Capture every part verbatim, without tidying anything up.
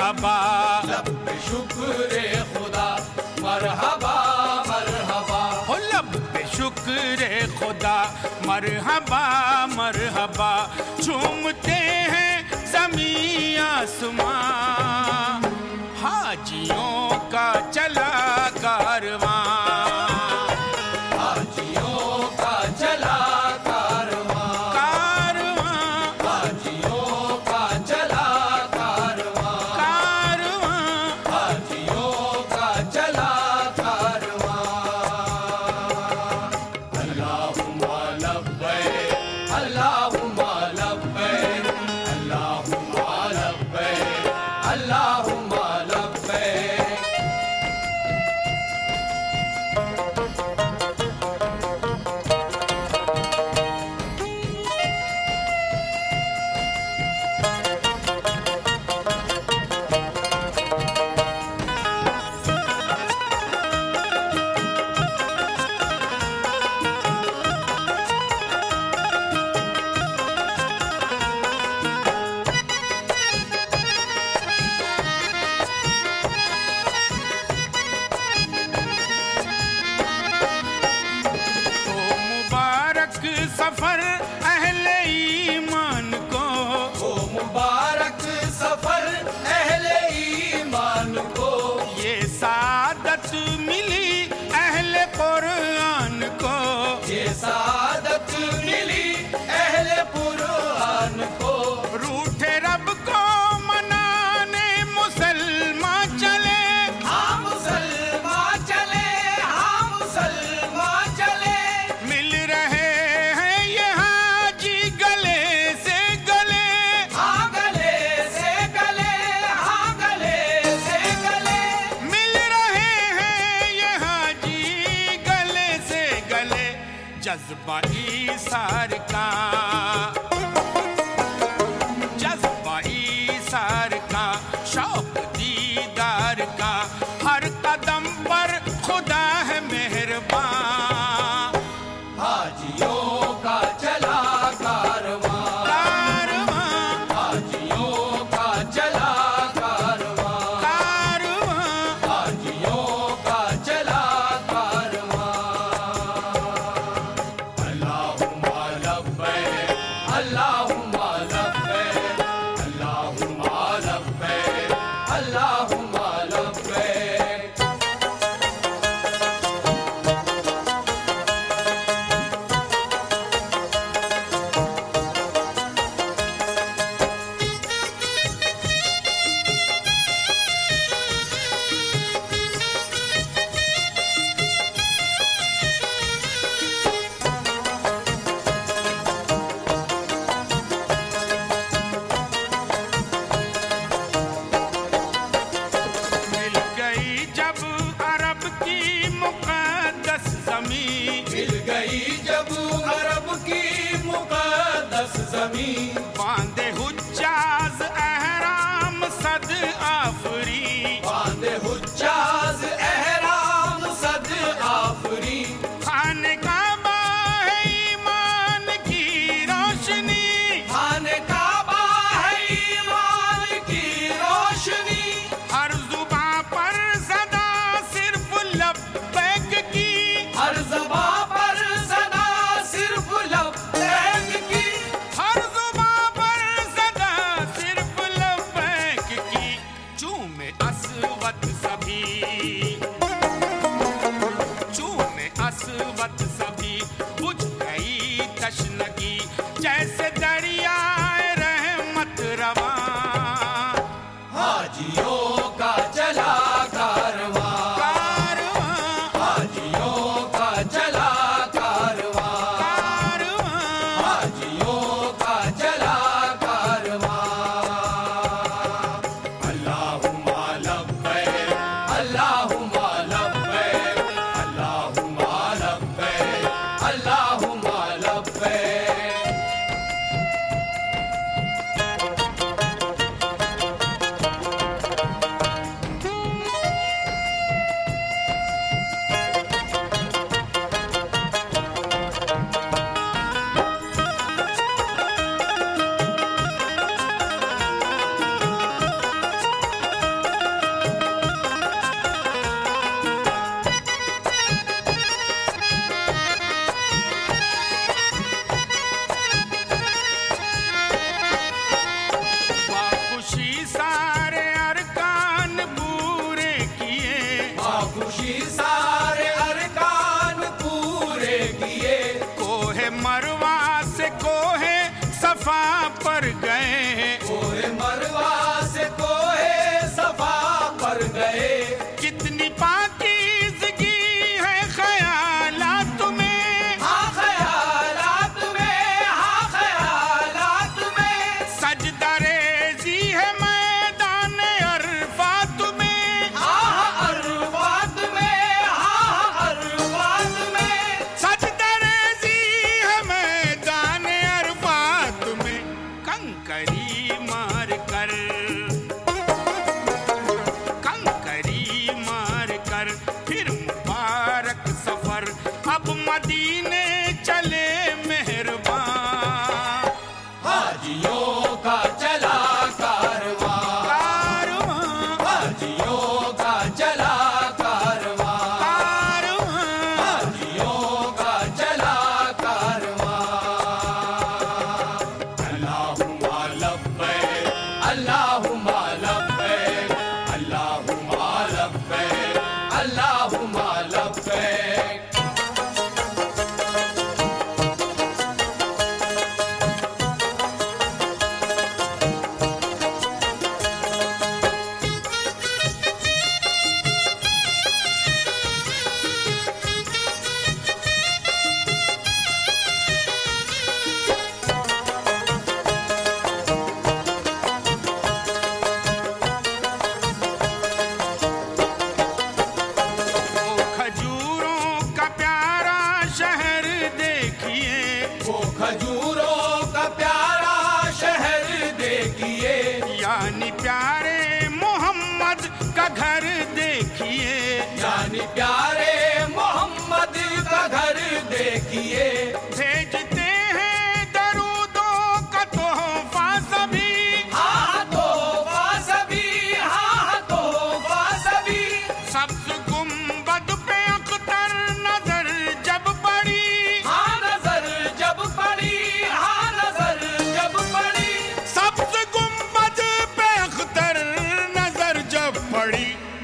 मरहबा, लब्बे शुक्र खुदा मरहबा मरहबा, हो लब्बे शुक्र खुदा मरहबा मरहबा। झूमते हैं ज़मीं आसमां, हाजियों का चला कारवां, हाजियों का चला कारवां, कारवां हाजियों का चला कारवां, कारवां। हाजियों का चला कारवां। अल्लाहुम्मा लब्बैक, अल्लाहुम्मा लब्बैक, अल्लाहुम्मा लब्बैक, अल्लाहुम्मा लब्बैक। सफर अहले ईमान को, ओ मुबारक सफर अहले ईमान को, ये सादत मिली अहले कुरान को, ये सादत मिली अहले कुरान को। रूठे रब को मनाने मुसलमान चले, हाँ मुसलमान चले, हाँ मुसलमान चले, मिल रहे हैं ये हाजी गले से गले, हाँ गले से गले, हाँ गले से गले, मिल रहे हैं ये हाजी गले से गले। जज्बा ईसार का, जज्बा ईसार का, शौक दीदार का, हर कदम पर खुदा है मेहरबान। हाजियों का चला कारवां, कारवां हाजियों का चला कारवां, कारवां, हाजियों का चला कारवां। अल्लाहुम्मा लब्बैक, अल्लाहुम्मा लब्बैक, अल्लाहुम्मा लब्बैक, अल्लाहुम्मा लब्बैक। मिल गई जब अरब की मुक़द्दस ज़मीं, मिल गई जब अरब की मुक़द्दस ज़मीं, बांधे हुज्जाज अहराम सद आफरी, बांधे हुज्जाज एहराम सद आफरी, खाने काबा है ईमान की रोशनी, खाने काबा है ईमान की रोशनी, हर जुबां पर सदा सिर्फ लब्बैक की, हर ज़बां पर सदा सिर्फ लब्बैक की, हर जुबां पर सदा सिर्फ लब्बैक की। चूमे असवद सभी, चूमे असवद सभी, बुझ गई तशनगी जैसे दरियाए रहमत रवां। हाजियों का चला कारवां, कारवां, हाजियों का चला कारवां, कारवां, हाजियों का चला कारवां। अल्लाहुम्मा लब्बैक, अल्लाहुम्मा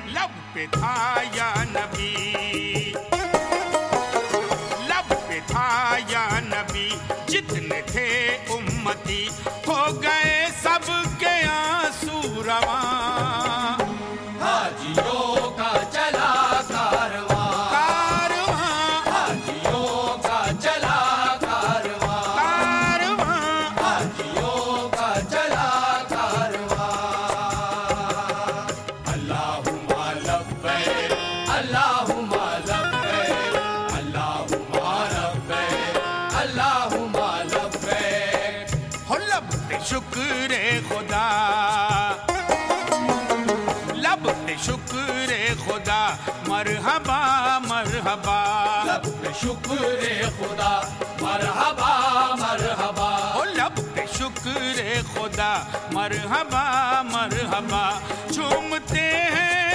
लब पे था या नबी, लब पे था या नबी, जितने थे उम्मती हो गए सबके आंसू रवां। हाजियों का चला कारवां, कारवां, हाजियों का चला कारवां, कारवां, हाजियों का चला कारवां। अल्लाहुम्मा लब्बैक, अल्लाहुम्मा लब्बैक, अल्लाहुम्मा लब्बैक, अल्लाहुम्मा लब्बैक। हो लब पे शुक्र खुदा, लब पे शुक्र खुदा, मरहबा मरहबा, लब पे शुक्र खुदा, मरहबा मरहबा। ओ लब पे शुक्र खुदा, मरहबा मरहबा, झूमते हैं